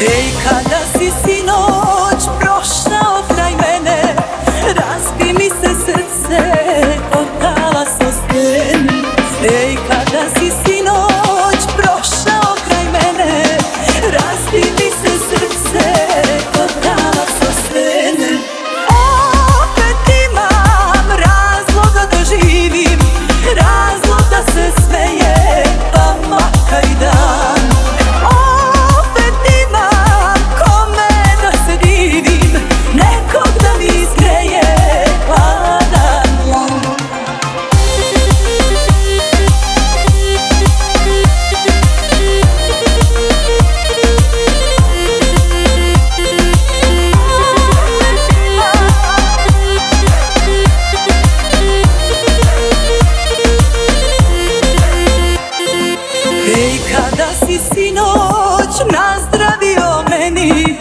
Ej, kada si sinoć prošao kraj mene, razbi mi se srce od talasa steni. Ej, kada si sinoć prošao kraj mene, razbi mi se srce od talasa steni. Opet imam razloga da živim, razlog da se smejem, pa makar i dan. Opet imam kome da se divim, nekog da mi izgreje hladan dan. Ej, kada si sinoć nazdravio meni,